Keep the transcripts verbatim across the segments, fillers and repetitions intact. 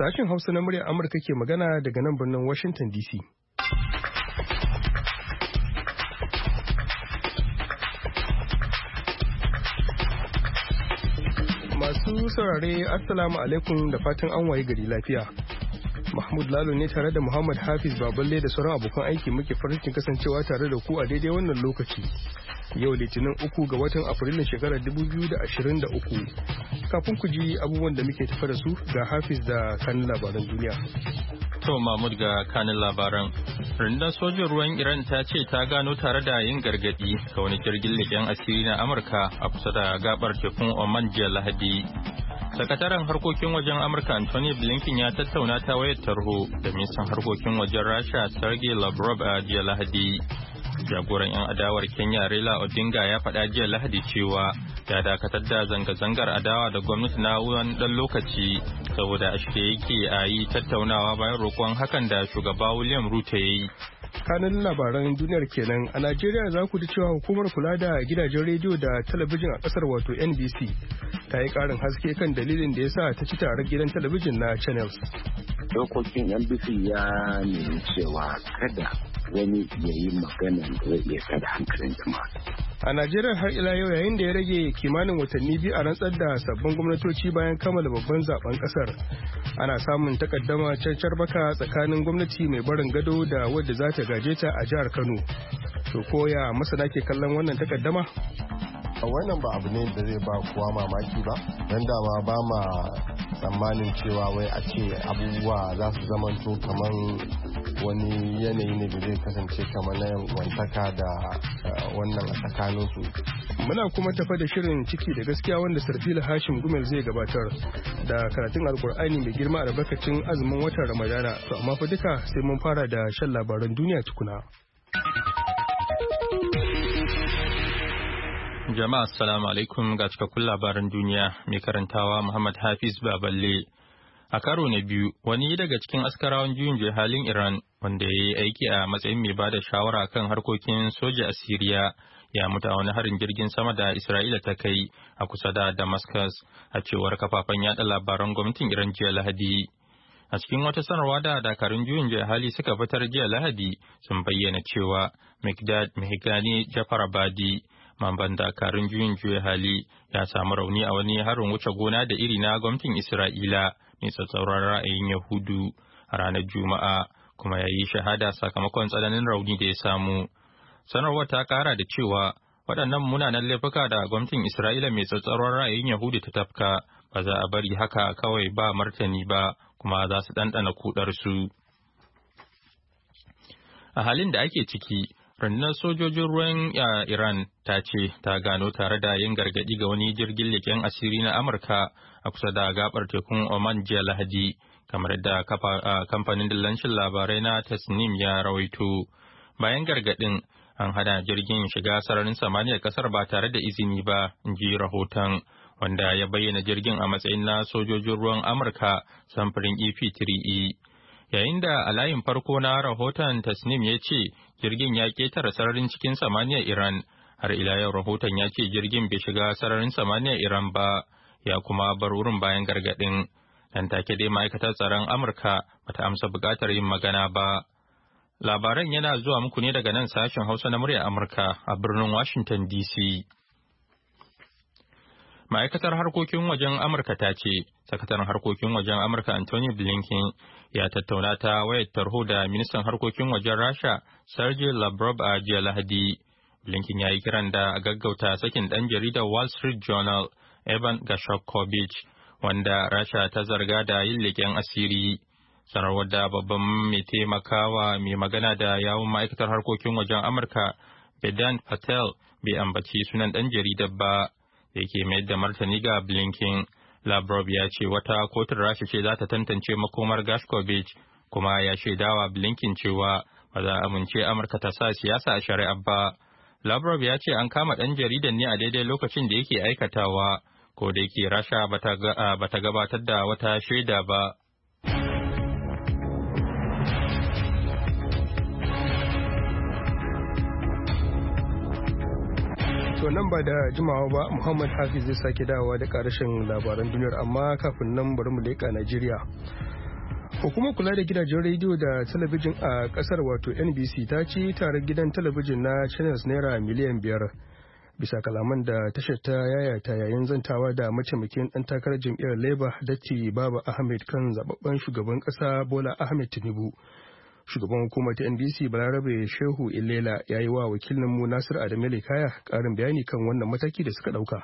Sashen Hausa na muryar Amurka ke magana daga nan birnin Washington D C. Masu saurare Assalamu alaikum da fatan an waye gari lafiya. Mahmud Lalo ne tare da Muhammad Hafiz Baballe da sauran abokan aiki muke farin cikin kasancewa tare da ku a daidai wannan lokaci. Yau Litinin uku ga watan Afrilun shekarar dubu biyu da ashirin da uku. Kafin ku ji abubuwan da muke tafa da su ga Hafiz da kanin labaran duniya. To Mahmud ga kanin labaran. Rundunar sojin ruwan Iran ta ce ta gano tare da yin gargadi ga wani jirgin leƙen asiri na Amurka a kusa da gabar tekun Oman jiya Lahadi. Sakataren harkokin wajen Amurka Anthony Blinken ya tattauna ta wayar tarho da ministan harkokin wajen Rasha Sergei Lavrov a jiya Lahadi. Jagoran 'yan adawar Kenya Raila Odinga ya faɗa jiya Lahadi cewa ya dakatar da zanga-zangar adawa da gwamnati na wani ɗan lokaci saboda a shirye yake a yi tattaunawa bayan roƙon hakan da shugaba William Ruto ya yi. Kanin labaran duniyar kenan a Najeriya za ku ji cewa hukumar kula da gidajen rediyo da talabijin a ƙasar wato N B C ta yi ƙarin haske kan dalilin da ya sa ta ci taron gidan talabijin na Channels. Dokokin N B C ya nemi cewa kada wani ya yi magana da zai iya kada hankalin jama'a. A Najeriya har ila yau yayin da ya rage kimanin watanni biyu a rantsar da sabbin gwamnatoci bayan kammala babban zaben kasar. Ana samun takaddama cancar baka tsakanin gwamnati mai barin gado da wadda za ta gaje ta a jihar Kano. To koya masana ke kallon wannan takaddama? Wannan ba abu ne da zai ba kowa mamaki ba, don dama ba ma tsammanin cewa wai a ce abubuwa za su zamanto kamar wani yanayi ne da zai kasance kamar na wantaka da wannan a tsakaninsu. Muna kuma tafa da shirin ciki da gaskiya wanda Sarfila Hashim Gumel zai gabatar da karatun Alkur'ani mai girma a albarkacin azumin watan Ramadana. To amma fa duka sai mun fara da shan labaran duniya tukuna. Jama'a assalamu alaikum ga cikakkun labaran duniya mai karantawa Muhammad Hafiz Baballe. A karo na biyu, wani daga cikin askarawan juyin juya halin Iran wanda ya yi aiki a matsayin mai bada shawara kan harkokin soja a Siriya ya mutu a wani harin jirgin sama da Isra'ila ta kai a kusa da Damascus a cewar kafafen yada labaran gwamnatin Iran jiya Lahadi. A cikin wata sanarwa da dakarun juyin juya hali suka fitar jiya Lahadi sun bayyana cewa Mikdad Mehgani Jafarabadi mamban dakarun juyin juya hali ya samu rauni a wani harin wuce gona da iri na gwamnatin Isra'ila mai tsatsauran ra'ayin Yahudu a ranar Juma'a kuma ya yi shahada sakamakon tsananin rauni da ya samu. Sanarwar ta kara da cewa waɗannan munanan laifuka da gwamnatin Isra'ila mai tsatsauran ra'ayin Yahudu ta tafka ba za a bari haka kawai ba martani ba kuma za su ɗanɗana kuɗarsu. A halin da ake ciki, rundunar sojojin ruwan Iran ta ce ta gano tare da yin gargaɗi ga wani jirgin leƙen asiri na Amurka a kusa da gabar tekun Oman jiya Lahadi, kamar da kamfanin dillancin labarai na Tasnim ya rawaito. Bayan gargaɗin, an hana jirgin shiga sararin samaniyar ƙasar ba tare da izini ba, in ji rahoton, wanda ya bayyana jirgin a matsayin na sojojin ruwan Amurka samfurin E P three E. Yayin da a layin farko na rahoton Tasnim ya ce jirgin ya ketare sararin cikin samaniyar Iran, har ila yau rahoton ya ce jirgin bai shiga sararin samaniyar Iran ba, ya kuma bar wurin bayan gargaɗin. Nan take dai ma'aikatar tsaron Amurka bata amsa buƙatar yin magana ba. Labaran yana zuwa muku ne daga nan sashen Hausa na muryar Amurka a birnin Washington D C. Ma'aikatar harkokin wajen Amurka ta ce, Sakataren harkokin wajen Amurka Anthony Blinken ya tattauna ta wayar tarho da ministan harkokin wajen Rasha Sergei Lavrov a jiya Lahadi. Blinken ya yi kiran da a gaggauta sakin ɗan jaridar Wall Street Journal Evan Gashokovich, wanda Rasha ta zarga da yin leƙen asiri. Sanarwar da babban mai taimakawa mai magana da yawun ma'aikatar harkokin wajen Amurka Vedant Patel bai ambaci sunan ɗan jaridar ba. Da yake mayar da martani ga Blinken, Lavrov ya ce wata kotun Rasha ce za ta tantance makomar Gashkovich, kuma ya shaidawa Blinken cewa ba za a amince Amurka ta sa siyasa a shari'a ba. Lavrov ya ce an kama ɗan jaridan ne a daidai lokacin da yake aikatawa, ko da yake Rasha ba ta gabatar da wata shaida ba. To nan ba da jimawa ba Muhammad Hafiz zai sake dawowa da karashin labaran duniyar, amma kafin nan bari mu leƙa Najeriya. Hukumar kula da gidajen rediyo da talabijin a kasar wato N B C ta ci tare gidan talabijin na Channels naira miliyan biyar bisa kalaman da tashar ta yayata yayin zantawa da mataimakin ɗan takarar jam'iyyar Labour Datti Baba Ahmed kan zababben shugaban ƙasa Bola Ahmed Tinubu. Shugaban hukumar ta N B C Balarabe Shehu Ilela ya yi wa wakilinmu Nasir Adamu Kaya ƙarin bayani kan wannan mataki da suka ɗauka.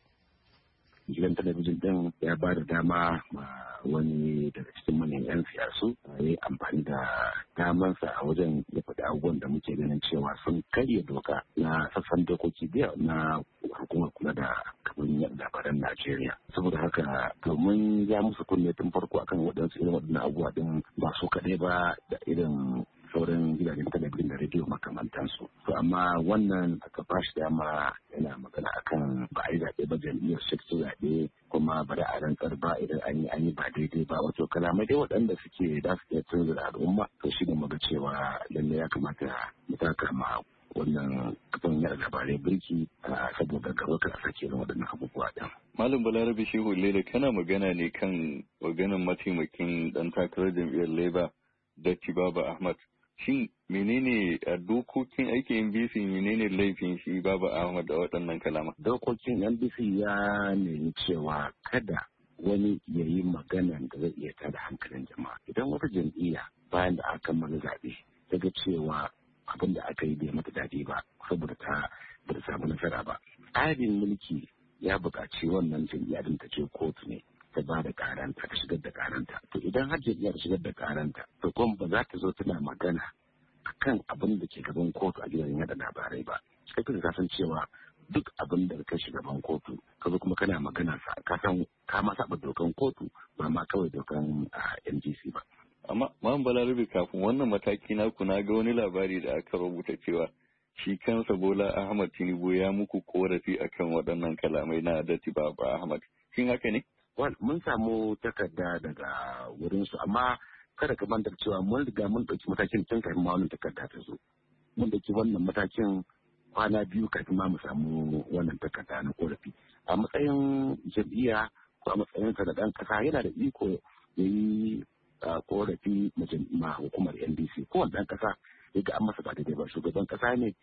Gidan talabijin ɗin ya ba da dama ma wani daga cikin manyan 'yan siyasu ya yi amfani da damansa a wajen ya faɗi abubuwan da muke ganin cewa sun karya doka na sassan dokoki biya na hukumar kula da kafin yadda labaran Najeriya. Saboda haka domin ya musu kunne tun farko akan waɗansu irin waɗannan abubuwa ɗin ba su kaɗai ba da irin sauran gidajen talabijin da rediyo makamantansu. To amma wannan aka ba shi dama yana magana akan ba a yi zaɓe ba jam'iyyar su zaɓe kuma ba da a rantsar ba idan an yi an yi ba daidai ba wato kalamai dai waɗanda suke da su iya tunzura al'umma to shi ne muga cewa lallai ya kamata mu taka ma wannan kafin yada labarai birki saboda gaba ka sake irin waɗannan abubuwa ɗin. Malam Balarabe Shehu Lele kana magana ne kan maganan mataimakin ɗan takarar jam'iyyar Labour Datti Baba Ahmad. Shin menene a dokokin aikin N B C menene laifin shi Baba Ahmad da waɗannan kalama? Dokokin N B C ya nemi cewa kada wani ya yi magana da zai iya tada hankalin jama'a. Idan wata jam'iyya bayan da aka kammala zaɓe daga cewa abin da aka yi bai mata daɗi ba saboda ta ba samu nasara ba. Tsarin mulki ya buƙaci wannan jam'iyya din ta ce kotu ne ta ba da karanta ta shigar da karanta. To idan har jam'iyya ta shigar da karanta to kuma ba za ta zo tana magana akan abin da ke gaban kotu a gidan yada labarai ba. Kai ka san cewa duk abin da ka shiga gaban kotu ka zo kuma kana magana sa ka san ka ma saba dokan kotu ba ma kawai dokan N G C ba. Amma Malam Balarabe kafin wannan mataki na ku na ga wani labari da aka rubuta cewa shi kansa Bola Ahmad Tinubu ya muku korafi akan waɗannan kalamai na Datti Baba Ahmad. Shin haka ne? Wal mun samu takarda daga wurinsu amma kada ka manta cewa mun riga mun ɗauki matakin tun kafin ma wannan takarda ta zo. Mun ɗauki wannan matakin kwana biyu kafin ma mu samu wannan takarda na korafi. A matsayin jam'iyya ko a matsayin sa da ɗan ƙasa yana da iko ya yi korafi ma hukumar N B C. Kowane ɗan ƙasa ya ga an masa ba daidai ba shugaban ƙasa ne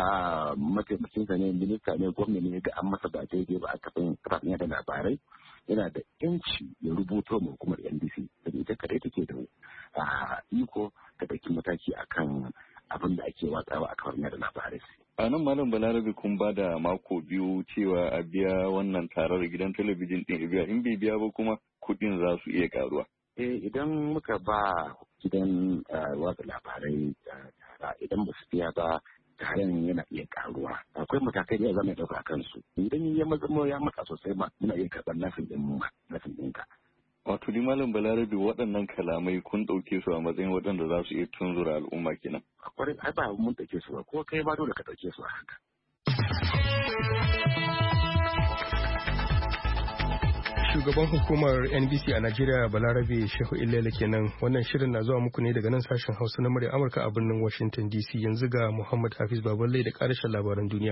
mataimakinsa ne minista ne gwamna ne ya ga an masa ba daidai ba a kafin kafafen yada labarai. Yana da yanci ya rubuto ma hukumar N B C da ita kadai take da iko ta ɗauki mataki akan abin da ake watsawa a kafar yada labarai. A nan Malam Balarabe kun ba da mako biyu cewa a biya wannan tarar gidan talabijin ɗin biya in bai biya ba kuma kuɗin za su iya karuwa. Eh idan muka ba gidan watsa labarai tara idan ba su biya ba taron yana iya karuwa akwai matakai da za mu dauka kansu idan ya mazamo ya matsa sosai ma muna iya karɓar lafin din mu lafin ɗinka. Wato di Malam Balarabe waɗannan kalamai kun ɗauke su a matsayin waɗanda za su iya tunzura al'umma kenan. Akwai ai ba mun ɗauke su ba ko kai ma dole ka ɗauke su a haka. Shugaban hukumar N B C a Najeriya Balarabe Shehu Ilela kenan. Wannan shirin na zuwa muku ne daga nan sashen Hausa na murya Amurka a birnin Washington D C. Yanzu ga Muhammad Hafiz Baballe da ƙarshen labaran duniya.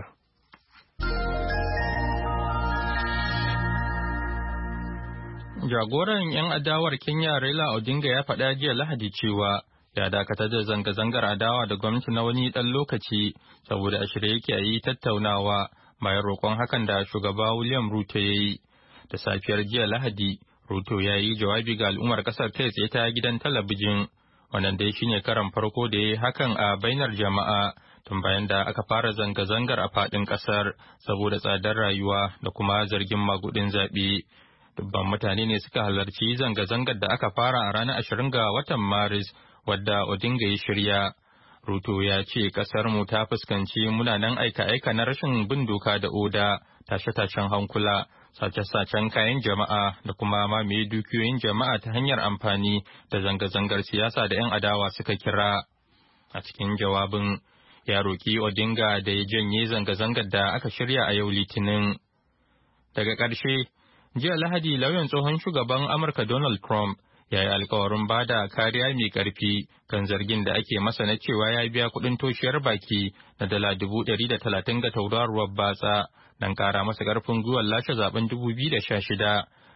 Jagoran 'yan adawar Kenya Raila Odinga ya faɗa jiya Lahadi cewa ya dakatar da zanga-zangar adawa da gwamnati na wani ɗan lokaci saboda a shirye yake a yi tattaunawa bayan roƙon hakan da shugaba William Ruto ya yi. Da safiyar jiya Lahadi, Ruto ya yi jawabi ga al'ummar ƙasar ta tsaye ta gidan talabijin. Wannan dai shine karan farko da ya yi hakan a bainar jama'a tun bayan da aka fara zanga-zangar a faɗin ƙasar saboda tsadar rayuwa da kuma zargin magudin zaɓe. Dubban mutane ne suka halarci zanga-zangar da aka fara a ranar ashirin ga watan Maris, wadda Odinga ya shirya. Ruto ya ce ƙasarmu ta fuskanci munanan aika-aika na rashin bin doka da oda, tashe-tashen hankula, sace-sacen kayan jama'a da kuma mamaye dukiyoyin jama'a ta hanyar amfani da zanga-zangar siyasa da 'yan adawa suka kira. A cikin jawabin, ya roƙi Odinga da ya janye zanga-zangar da aka shirya a yau Litinin. Daga ƙarshe, jiya Lahadi lauyan tsohon shugaban Amurka Donald Trump ya yi alkawarin ba da kariya mai ƙarfi kan zargin da ake masa na cewa ya biya kuɗin toshiyar baki na dala dubu ɗari da talatin ga tauraruwar batsa don ƙara masa ƙarfin gwiwar lashe zaben dubu biyu da sha shida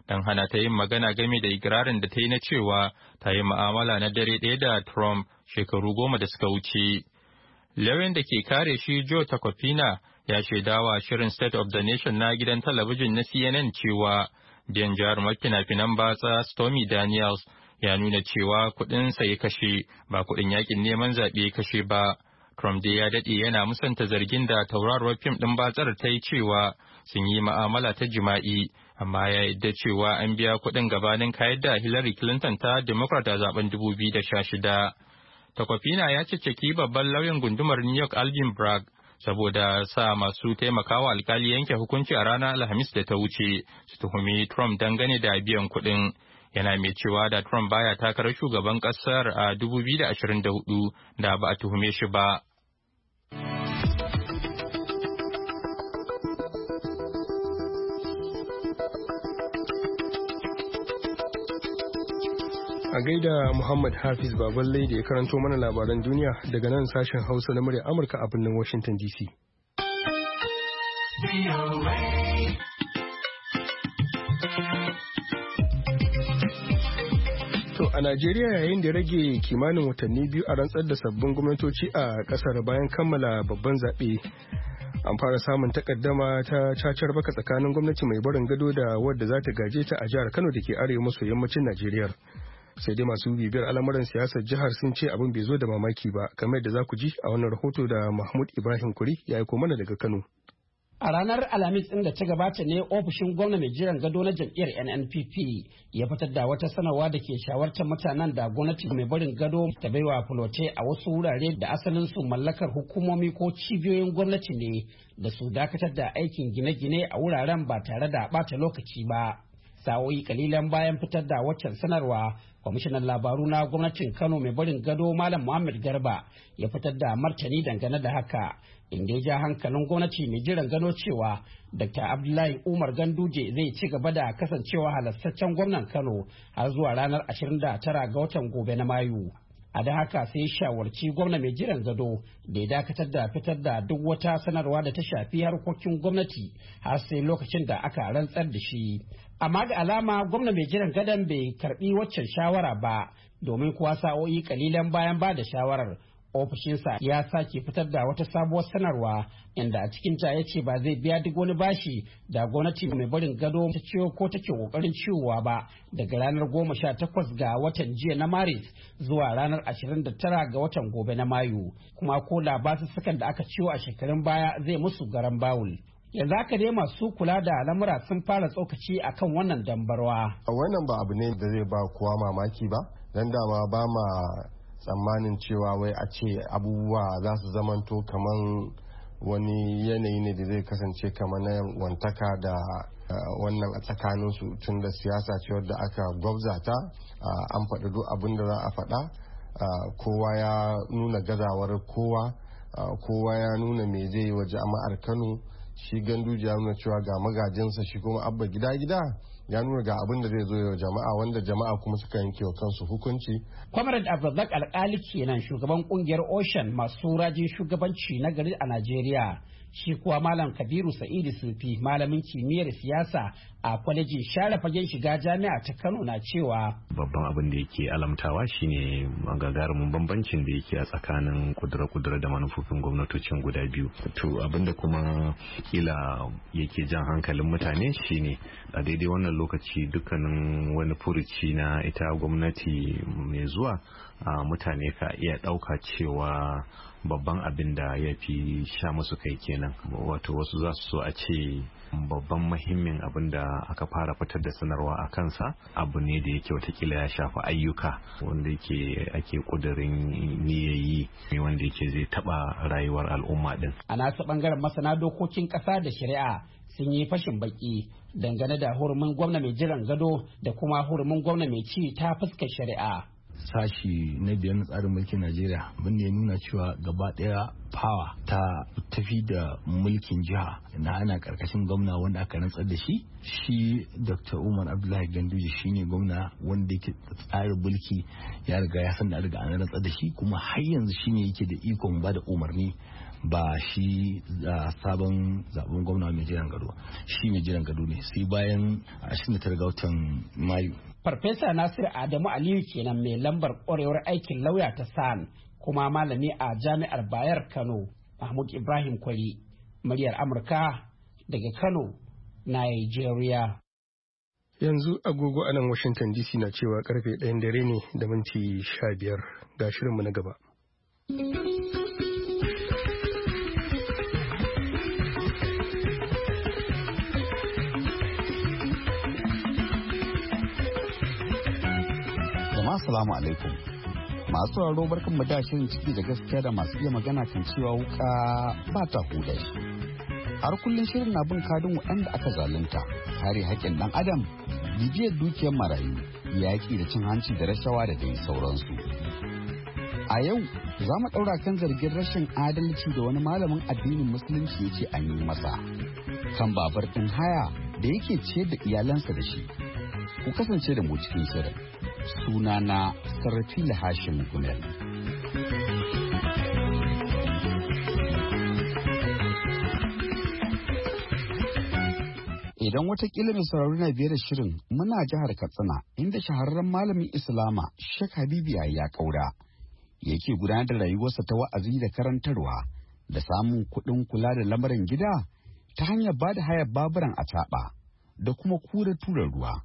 don hana ta yin magana game da ikirarin da ta yi na cewa ta yi mu'amala na dare ɗaya da Trump shekaru goma da suka wuce. Lauyan da ke kare shi Joe Tacopina ya shaidawa shirin State of the Nation na gidan talabijin na C N N cewa biyan jarumar fina-finan batsa Stormy Daniels ya nuna cewa kuɗin ya kashe ba kuɗin yakin neman zaɓe kashe ba. Trump dai ya daɗe yana musanta zargin da tauraruwar fim ɗin batsar ta yi cewa sun yi ma'amala ta jima'i, amma ya yadda cewa an biya kuɗin gabanin kayar da Hillary Clinton ta Democrat a zaben dubu biyu da sha shida. Tacopina ya cicciki babban lauyan gundumar New York Alvin Bragg saboda sa masu taimakawa alkali yanke hukunci a ranar Alhamis da ta wuce su tuhumi Trump dangane da biyan kuɗin. Yana mai cewa da Trump baya takarar shugaban ƙasar a dubu biyu da ashirin da hudu da ba a tuhume shi ba. A gaida Muhammad Hafiz Baballe da ya karanto mana labaran duniya daga nan sashen Hausa na murya Amurka a birnin Washington D C. To a Najeriya yayin da rage kimanin watanni biyu a rantsar da sabbin gwamnatoci a kasar bayan kammala babban zaɓe. An fara samun takaddama ta cacar baka tsakanin gwamnati mai barin gado da wadda za ta gaje ta a jihar Kano da ke arewa maso yammacin Najeriya. Sai dai masu bibiyar al'amuran siyasar jihar sun ce abin bai zo da mamaki ba, kamar yadda za ku ji a wannan rahoto da Mahmud Ibrahim Kuri ya aiko mana daga Kano. A ranar Alhamis ɗin da ta gabata ne ofishin gwamna mai jiran gado na jam'iyyar N N P P ya fitar da wata sanarwa da ke shawartar mutanen da gwamnati mai barin gado ta baiwa fulote a wasu wurare da asalin su mallakar hukumomi ko cibiyoyin gwamnati ne da su dakatar da aikin gine-gine a wuraren ba tare da ɓata lokaci ba. Sa'o'i kalilan bayan fitar da waccan sanarwa, kwamishinan labaru na gwamnatin Kano mai barin gado Malam Muhammad Garba ya fitar da martani dangane da haka, inda ya ja hankalin gwamnati mai jiran gado cewa Dokta Abdullahi Umar Ganduje zai ci gaba da kasancewa halastaccen gwamnan Kano har zuwa ranar ashirin da tara ga watan gobe na Mayu. A da haka sai shawarci gwamna mai jiran gado da ya dakatar da fitar da duk wata sanarwa da ta shafi harkokin gwamnati har sai lokacin da aka rantsar da shi. Amma ga alama gwamna mai jiran gadon bai karbi waccan shawara ba, domin kuwa sa'o'i kalilan bayan ba da shawarar ofishinsa ya sake fitar da wata sabuwar sanarwa inda a cikinta ya ce ba zai biya duk wani bashi da gwamnati mai barin gado ta ciwo ko take kokarin ciwowa ba daga ranar goma sha takwas ga watan jiya na maris zuwa ranar ashirin da tara ga watan gobe na mayu, kuma ko da basussukan da aka ciwo a shekarun baya zai musu garan bawul. Yanzu haka dai masu kula da lamura sun fara tsokaci akan wannan dambarwa. Wannan ba abu ne da zai ba kowa mamaki ba, dan dama ba ma tsammanin cewa wai a ce abubuwa za su zamanto kaman wani yanayi ne da zai kasance kamar na wantaka da wannan a tsakaninsu, tun da siyasa ce wadda aka gwabza ta, an faɗi duk abin da za a faɗa, kowa ya nuna gazawar kowa, kowa ya nuna me zai yi wa jama'ar Kano. Shi Ganduje ya nuna cewa ga magajinsa, shi kuma Abba gida gida ya nuna ga abin da zai zo yau jama'a, wanda jama'a kuma suka yanke wa kansu hukunci. Comrade Abdulrazak Alkali kenan shugaban kungiyar Ocean masu rajin shugabanci na gari a Najeriya. Shi kuwa Malam Kabiru Sa'idu Sufi, malamin kimiyyar siyasa a kwalejin share fagen shiga jami'a ta Kano, na cewa babban abin da yake alamtawa shine gagarumin bambancin da yake a tsakanin kudura-kudura da manufofin gwamnatocin guda biyu. To abinda kuma kila yake jan hankalin mutane shine a daidai wannan lokaci dukkanin wani furuci na ita gwamnati mai zuwa, mutane ka iya ɗauka cewa babban abin da ya fi sha musu kai kenan. Wato wasu za su so a ce babban muhimmin abin da aka fara fitar da sanarwa a kansa abu ne da yake watakila ya shafi ayyuka wanda yake ake kudirin niyayi wanda yake zai taba rayuwar al'umma din. A nasu bangaren masana dokokin kasa da shari'a sun yi fashin baki dangane da hurumin gwamna mai jiran gado da kuma hurumin gwamna mai ci ta fuskar shari'a. Sashi na biyar na tsarin mulkin Najeriya wanda ya nuna cewa gaba daya fawa ta tafi da mulkin jiha na ana karkashin gwamna wanda aka rantsar da shi. Shi Dokta Umar Abdullahi Ganduje shine gwamna wanda yake tsarin mulki ya riga ya san da riga an rantsar da shi, kuma har yanzu shine yake da ikon ba da umarni ba shi sabon zaben gwamna mai jiran gado shi mai jiran gado ne sai bayan ashirin da tara ga watan Mayu. Farfesa Nasir Adamu Aliyu kenan mai lambar ƙwarewar aikin lauya ta san kuma malami a jami'ar Bayar Kano. Mahmud Ibrahim Kwari, muryar Amurka daga Kano, Nigeria. Yanzu agogo a nan Washington D C na cewa karfe ɗayan dare ne da minti sha biyar ga shirinmu na gaba. Jama'a salamu alaikum. Masu sauraro barkan mu da shirin ciki da gaskiya da masu iya magana kan cewa wuka ba ta huda shi. Har kullum shirin na bin kadin waɗanda aka zalunta, kare haƙƙin ɗan adam, bibiyar dukiyar marayu, yaƙi da cin hanci da rashawa da dai sauransu. A yau za mu ɗaura kan zargin rashin adalci da wani malamin addinin musulunci ya ce an yi masa kan babur ɗin haya da yake ciyar da iyalansa da shi. Ku kasance da mu cikin shirin. Sunana Sarfila Hashim Gumel. Idan watakila mai sauraro na biyar da shirin muna jihar Katsina inda shahararren malamin Islama Sheikh Habibu ya kaura yake gudanar da rayuwarsa ta wa'azi da karantarwa da samun kuɗin kula da lamarin gida ta hanyar ba da hayar baburan acaɓa da kuma kura tura ruwa.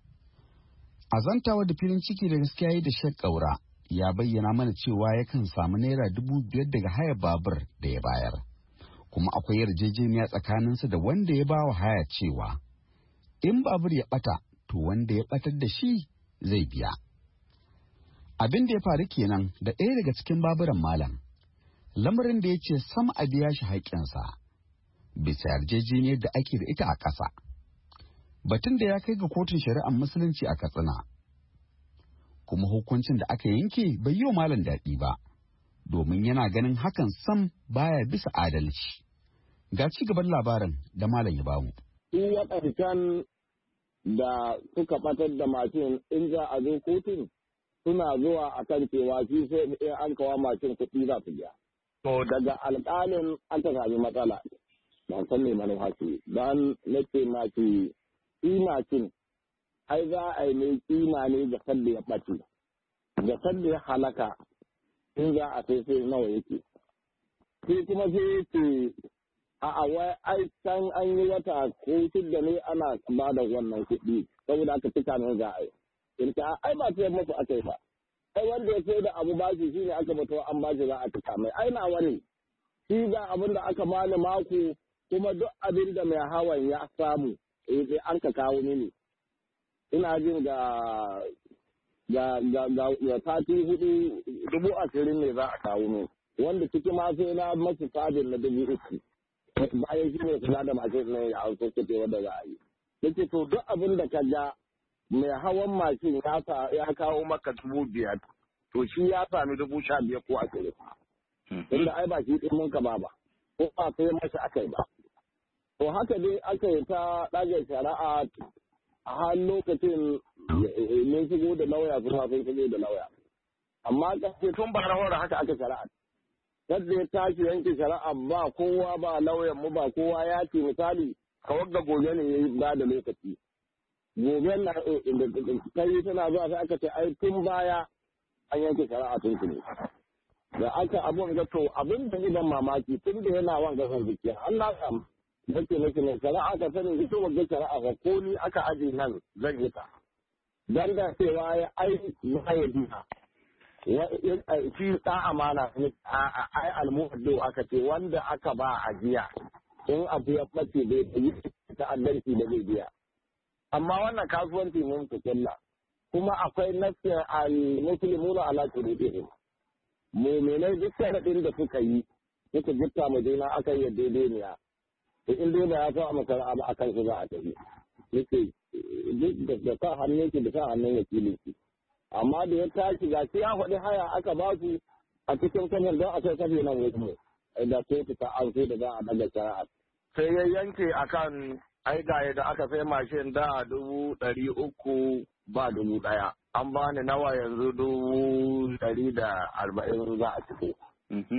A zantawa da filin ciki da gaskiya da Sheikh Kaura ya bayyana mana cewa yakan samu naira dubu biyar daga hayar babur da ya bayar. Kuma akwai yarjejeniya tsakaninsa da wanda ya bawa haya cewa in babur ya bata to wanda ya batar da shi zai biya. Abin da ya faru kenan da ɗaya daga cikin baburan malam, lamarin da ya ce sam a biya shi haƙƙinsa bisa yarjejeniyar da ake da ita a ƙasa. Batun da ya kai ga kotun shari'ar musulunci a Katsina. Kuma hukuncin da aka yanke bai yi wa malam daɗi ba, domin yana ganin hakan sam baya bisa adalci. Ga ci gaban labarin da malam ya bamu. Su waɗancan da suka ɓatar da mashin in za a zo kotun suna zuwa a kan cewa shi sai in an kawo mashin kuɗi za su biya. To daga alƙalin aka sami matsala. Ban san me manufa ce. Dan nake ma ce mashin ai za a yi mai kima ne da sadda ya ɓace. Da sadda ya halaka in za a sai sai nawa yake. Sai kuma sai ce a wai ai can an yi wata ko da ne ana ba da wannan kuɗi saboda aka cika ne za a yi. In ta ai ba sai musu aka yi ba. Ai wanda ya sai da abu bashi shi ne aka bato an bashi za a cika mai. Ai na wani shi ga abin da aka bani mako kuma duk abin da mai hawan ya samu sai an ka kawo mini. Ina jin ga ga ga ga sati hudu dubu ashirin ne za a kawo min wanda ciki ma sai na masu sabin na dubu uku bayan shi ne kula da mashin ne ya hauso kuɗi wanda za a yi yake to duk abin da ka ga mai hawan mashin ya ya kawo maka dubu biyar to shi ya sami dubu sha biyar ko ashirin inda ai ba shi ɗin mun ka ba ba ko ba sai masa aka yi ba to haka dai aka yi ta ɗaga shari'a a har lokacin mun shigo da lauya kuma sun shigo da lauya amma kasance tun ba rahora haka aka shari'a yadda ya tashi yanke shari'a ba kowa ba lauyan mu ba kowa ya ce misali kawar da gobe ne ya yi ba da lokaci gobe na kai tana zuwa sai aka ce ai tun baya an yanke shari'a tun ne da aka abun ga to abin da ban mamaki tun da yana wanga son zikiya an na samu nake nake ne shari'a ka sani ita wagga shari'a ga ko ni aka aje nan zan yi ta dan da cewa ya ai na ya biya shi ta amana ne ai almuhaddo aka ce wanda aka ba ajiya in abu ya bace bai yi ta'addanci da zai biya amma wannan kasuwanci mun ku kulla kuma akwai nasiya al-muslimuna ala qulubihim mu'minai duk sharadin da suka yi suka gitta mu dina aka yi daidaiya to in dai ba ya sa maka abu akan su za a tafi yake duk da sa hannun ki da sa hannun wakili ki amma da ya tashi ga shi ya faɗi haya aka ba su a cikin kanyar don a kai kafe nan wajen da kotu ta an sai da za a daga shari'a sai ya yanke akan ai ga da aka sai mashin da dubu ɗari uku ba dubu ɗaya an bani nawa yanzu dubu ɗari da arba'in za a ciko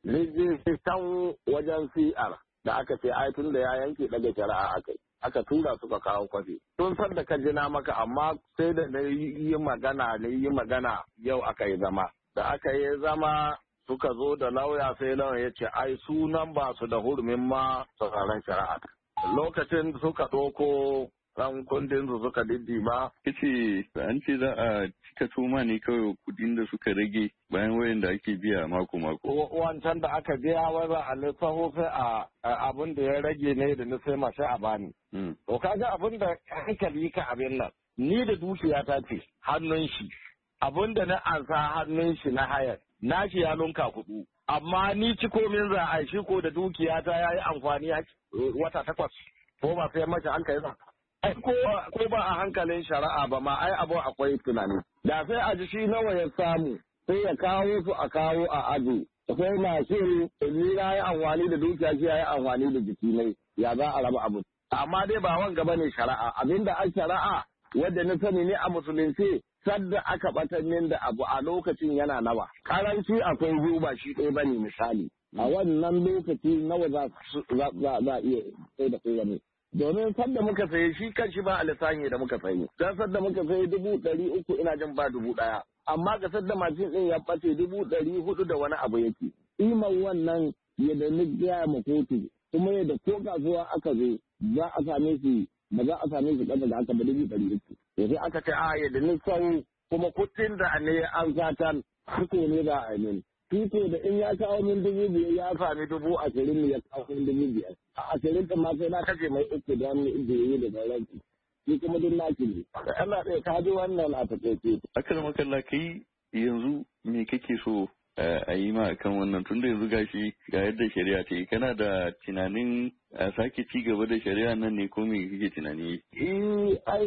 rijistan wajen C R da aka ce ai tun da ya yanke daga shari'a aka aka tura suka kawo kwafi tun san da ka jina maka amma sai da na yi magana na yi magana yau aka yi zama da aka yi zama suka zo da lauya sai lauya ya ce ai sunan ba su da hurumin ma sauraron shari'a lokacin suka ɗauko ran kundin su suka diddiba. Kace an ce za a cika toma ne kawai kudin da suka rage bayan wayan da ake biya mako mako. Wancan da aka biya wanda a lissaho sai a abin da ya rage ne da na sai mashi a bani. To kaga abin da hankali ka abin nan ni da dukiya ta ce hannun shi abin da na ansa hannun shi na hayar na shi ya lunka kudu. Amma ni ci komin za a shi ko da dukiya ta ya yi amfani wata takwas ko ba sai mashi hankali ba. Ai ko ba a hankalin shari'a ba ma ai abu akwai tunani. Da sai a ji shi nawa ya samu sai ya kawo su a kawo a aji. Sai na shiru ni na yi amfani da dukiya shi ya yi amfani da jiki ne ya za a raba abu. Amma dai ba wanga bane shari'a abinda a shari'a wadda na sani ne a musulunci sadda aka batar min da abu a lokacin yana nawa. Karanci akwai biyu ba shi ɗaya bane misali. A wannan lokaci nawa za a iya sai da kowane. Domin sadda muka saye shi kan shi ba a lissafi da muka saye. Dan sadda muka saye dubu ɗari uku ina jin ba dubu ɗaya. Amma ga sadda mashin ɗin ya ɓace dubu ɗari hudu da wani abu yake. Iman wannan ya da ni gaya ma kotu kuma yadda ko kasuwa aka zo za a same shi ba za a same shi ƙasa da aka ba dubu ɗari uku. Sai aka ce a yadda ni sau kuma kuɗin da ne an zatan suko ne za a yi. Fito da in ya kawo min dubu biyar ya sami dubu ashirin ne ya kawo min dubu biyar. A ashirin ɗin ma sai na kashe mai uku da hannu inda ya yi da sauransu. Shi kuma duk naki ne. Allah ɗaya ka ji wannan a taƙaice. Aka zama kalla kai yanzu me kake so a yi ma kan wannan tun da yanzu gashi ga yadda shari'a ta yi kana da tunanin a sake ci gaba da shari'a nan ne ko me kake tunani? Eh ai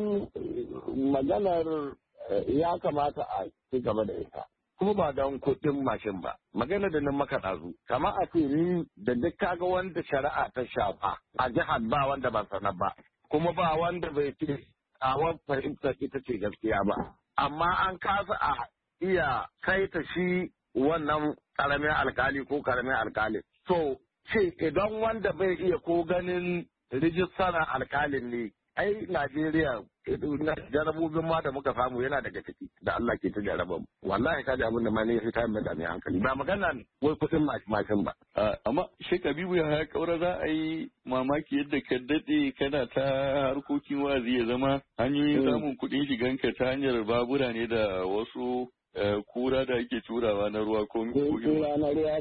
maganar ya kamata a ci gaba da ita. Kuma ba don kuɗin mashin ba. Magana da nan maka ɗazu. Kama a ce ni da duk kaga wanda shari'a ta shafa a jihar ba wanda ba sanar ba. Kuma ba wanda bai ce a wani fahimtar ita ce gaskiya ba. Amma an kasa a iya saita shi wannan ƙaramin alkali ko ƙaramin alkali. So, ce idan wanda bai iya ko ganin rijistar alkalin ne, ai Najeriya jarabobin ma da muka samu yana daga ciki da Allah ke ta jaraba mu wallahi ka ji abin da ma ne ya fita mai da mai hankali ba magana wai kudin mashin ba amma Sheikh Habibu ya kaura za a yi mamaki yadda ka dade kana ta harkokin wazi ya zama hanyoyin samun kudin shiganka ta hanyar babura ne da wasu kura da ake turawa na ruwa ko kura na ruwa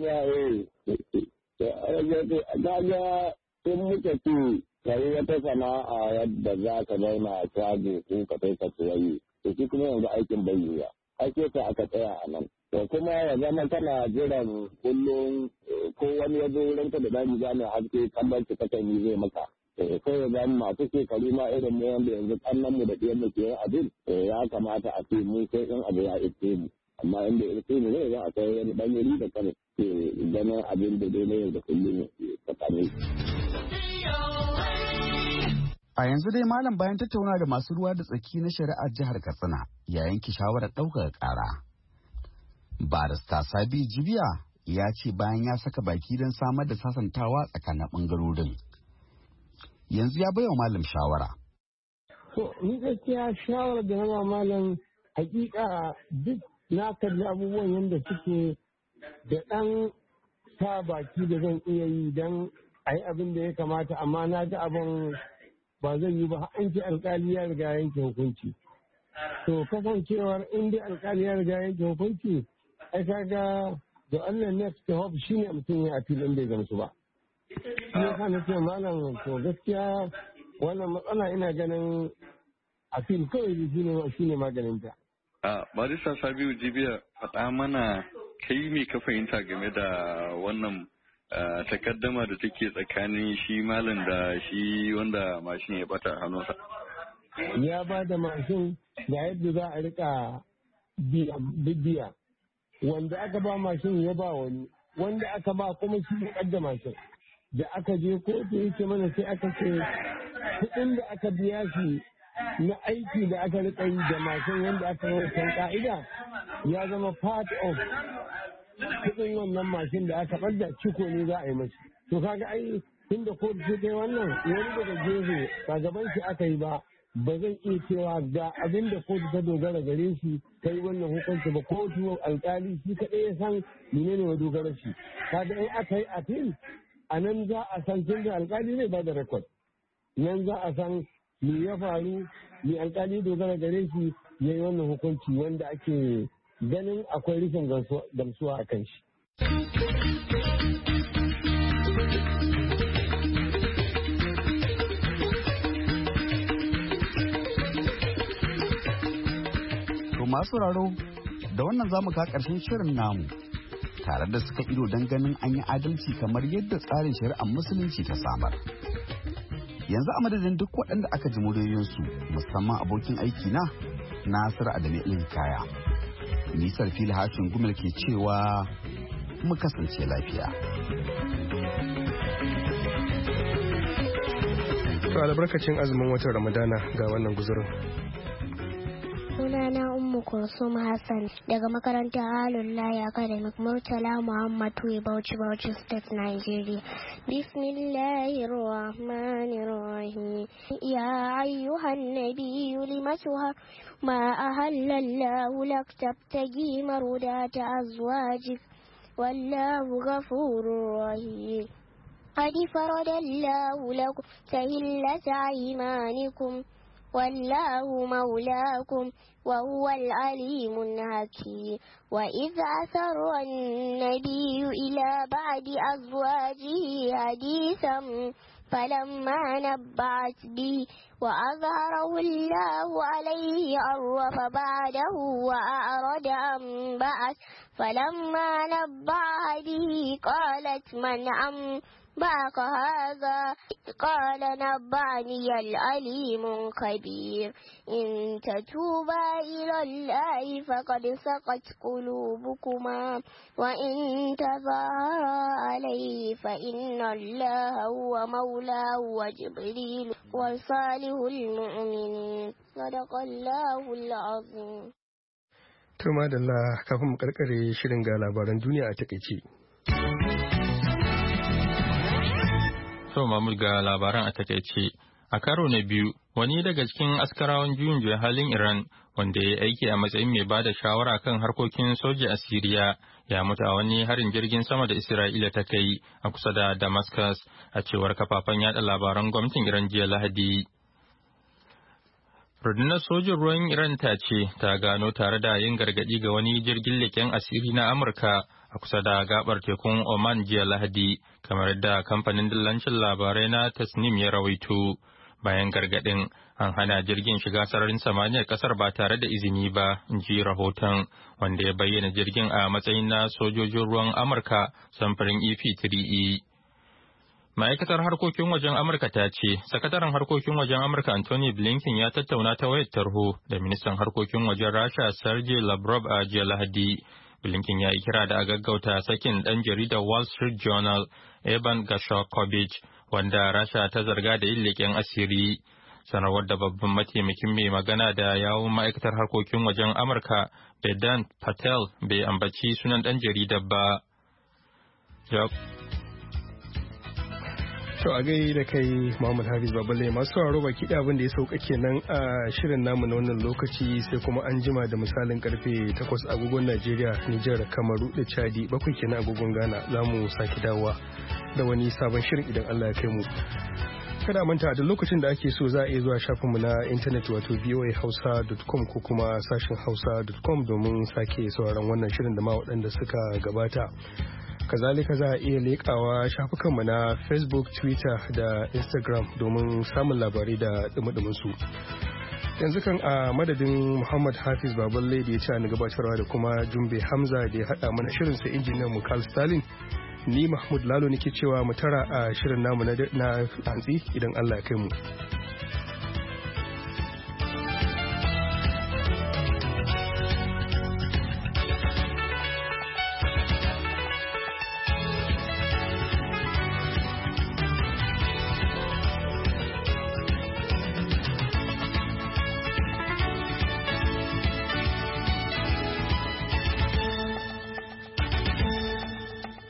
ba eh in muka ce ka yi wata sana'a yadda za ka zauna a shago ko ka kai ka tsaye to shi kuma yanzu aikin bai yiwa ake ka aka tsaya a nan to kuma ya zama kana jiran kullum ko wani ya zo wurin ka da dani jami'a haske kamar ki kakan yi zai maka sai ya zama masu shekaru ma irin mu wanda yanzu kannan mu da ɗiyan mu ke yin abin ya kamata a ce mu sai in abu ya iske mu amma inda ya iske mu zai za a kai wani ɗan yari da kan ke ganin abin da dai na yau da kullum tsakanin. A yanzu dai malam bayan tattauna da masu ruwa da tsaki na shari'ar jihar Katsina ya yanke shawarar ɗaukaka ƙara. Barista Sabi Jibiya ya ce bayan ya saka baki don samar da sasantawa tsakanin ɓangarorin. Yanzu ya baiwa malam shawara. So, ni gaskiya shawarar da nama malam hakika duk na kalli abubuwan yadda suke da ɗan sa baki da zan iya yi don a yi abin da ya kamata amma na ga abin ba zai yi ba an ce alkali ya riga yanke hukunci to kasancewar in dai alkali ya riga yanke hukunci ai kaga da Allah next to hope shine mutum ya appeal in bai gamsu ba shi yasa na ce malam to gaskiya wannan matsala ina ganin appeal kawai shine shine maganin ta a barista Sabiu Jibiya faɗa mana kai me ka fahimta game da wannan takaddama da take tsakanin shi malam da shi wanda mashin ya bata hannunsa. Ya ba da mashin da yadda za a rika bibiya. Wanda aka ba mashin ya ba wani, wanda aka ba kuma shi ya da mashin. Da aka je kotu yake mana sai aka ce kuɗin da aka biya shi na aiki da aka rika yi da mashin wanda aka yi wancan ka'ida ya zama part of kuɗin wannan mashin da aka ɓadda ciko ne za a yi mashi to kaga ai tun da kotu ta kai wannan wani daga gefe ba gaban shi aka yi ba ba zan iya cewa ga abin da kotu ta dogara gare shi ta yi wannan hukunci ba kotu alkali shi kaɗai ya san menene wa dogara shi kaga in aka yi appeal a nan za a san tun da alkali zai ba da rekod nan za a san me ya faru me alkali dogara gare shi ya yi wannan hukunci wanda ake ganin akwai rashin gamsuwa a kan shi. To masu raro da wannan zamu ka ƙarshen shirin namu tare da suka ido don ganin an yi adalci kamar yadda tsarin shari'ar musulunci ta samar. Yanzu a madadin duk waɗanda aka ji muryoyinsu musamman abokin aiki na Nasiru Adamu Ilkaya. Nisar fili hashin gumel ke cewa mu kasance lafiya. To albarkacin azumin watan Ramadana ga wannan guzurin. Sunana Ummu Kulsum Hassan daga makarantar Alullahi Academic Murtala Muhammad Tuwe Bauchi Bauchi State Nigeria. Bismillahir Rahmanir Rahim. Ya ayyuhan nabiyyu lima tuhar ma ahallallahu lak tabtagi marudata azwajik wallahu ghafurur rahim. قد فرض الله لكم تهلة أيمانكم والله مولاكم وهو العليم الحكيم. وإذ أسر النبي إلى بعض أزواجه حديثا فلما نبعت به وأظهره الله عليه عرف بعده وأعرض عن بعث فلما نبع به قالت من أم بعك هذا قال نبعني العليم الخبير. إن تتوبا إلى الله فقد سقت قلوبكما وإن تظاهرا عليه فإن الله هو مولاه وجبريل وصالح المؤمنين صدق الله العظيم. Turma da Allah kafin mu karkare shirin ga labaran duniya a takaice. So Mahmud ga labaran a takaice. A karo na biyu, wani daga cikin askarawan juyin juya halin Iran wanda ya aiki a matsayin mai ba da shawara kan harkokin soja a Siriya ya mutu a wani harin jirgin sama da Isra'ila ta kai a kusa da Damascus a cewar kafafen yada labaran gwamnatin Iran jiya Lahadi. Rundunar sojin ruwan Iran ta ce ta gano tare da yin gargadi ga wani jirgin leƙen asiri na Amurka a kusa da gabar tekun Oman jiya Lahadi, kamar da kamfanin dillancin labarai na Tasnim ya rawaito. Bayan gargadin, an hana jirgin shiga sararin samaniyar kasar ba tare da izini ba, in ji rahoton, wanda ya bayyana jirgin a matsayin na sojojin ruwan Amurka samfurin E P three E. Ma'aikatar harkokin wajen Amurka ta ce, sakataren harkokin wajen Amurka Anthony Blinken ya tattauna ta wayar tarho da ministan harkokin wajen Rasha Sergei Lavrov a jiya Lahadi. Blinken ya yi kira da a gaggauta sakin ɗan jaridar Wall Street Journal Evan Gashokovich, wanda Rasha ta zarga da yin leƙen asiri. Sanarwar da babban mataimakin mai magana da yawun ma'aikatar harkokin wajen Amurka Vedant Patel bai ambaci sunan ɗan jaridar ba. To a gai da kai Muhammad Hafiz Baballe masu sauraro baki da abin da ya sauka kenan a shirin namu na wannan lokaci sai kuma an jima da misalin karfe takwas agogon Najeriya, Nijar, Kamaru da Chadi bakwai kenan agogon Ghana za mu sake dawowa da wani sabon shirin idan Allah ya kai mu. Kada manta da lokacin da ake so za a iya zuwa shafinmu na intanet wato v o a hausa dot com ko kuma sashin hausa dot com domin sake sauraron wannan shirin da ma waɗanda suka gabata. Kazalika za a iya leƙawa shafukanmu na Facebook, Twitter da Instagram domin samun labarai da dumudumin su. Yanzu kan a madadin Muhammad Hafiz Baballe da ya ci ni gabatarwa da kuma Jumbe Hamza da ya haɗa mana shirin sa injiniyan mu Carl Stalin. Ni Mahmud Lalo nake cewa mu tara a shirin namu na hantsi idan Allah ya kai mu.